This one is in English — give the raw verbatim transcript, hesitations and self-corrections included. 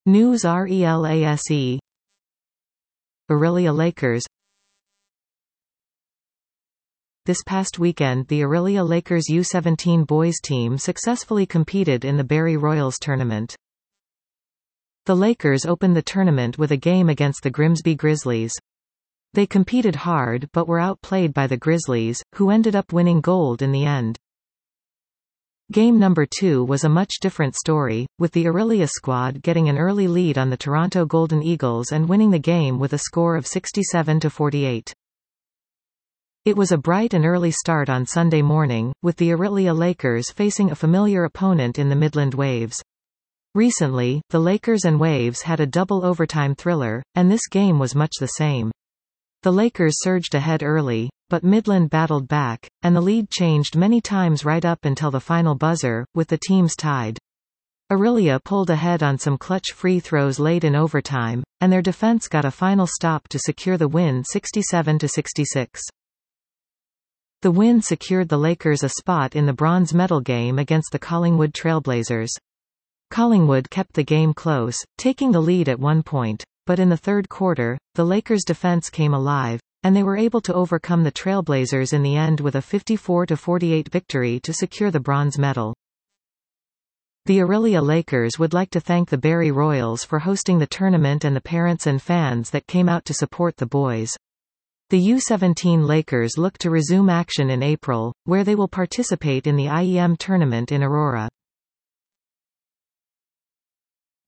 News Relase. Orillia Lakers. This past weekend the Orillia Lakers U seventeen boys team successfully competed in the Barrie Royals tournament. The Lakers opened the tournament with a game against the Grimsby Grizzlies. They competed hard but were outplayed by the Grizzlies, who ended up winning gold in the end. Game number two was a much different story, with the Orillia squad getting an early lead on the Toronto Golden Eagles and winning the game with a score of sixty-seven to forty-eight. It was a bright and early start on Sunday morning, with the Orillia Lakers facing a familiar opponent in the Midland Waves. Recently, the Lakers and Waves had a double overtime thriller, and this game was much the same. The Lakers surged ahead early, but Midland battled back, and the lead changed many times right up until the final buzzer, with the teams tied. Orillia pulled ahead on some clutch free throws late in overtime, and their defense got a final stop to secure the win sixty-seven to sixty-six. The win secured the Lakers a spot in the bronze medal game against the Collingwood Trailblazers. Collingwood kept the game close, taking the lead at one point. But in the third quarter, the Lakers' defense came alive, and they were able to overcome the Trailblazers in the end with a fifty-four to forty-eight victory to secure the bronze medal. The Orillia Lakers would like to thank the Barrie Royals for hosting the tournament and the parents and fans that came out to support the boys. The U seventeen Lakers look to resume action in April, where they will participate in the I E M tournament in Aurora.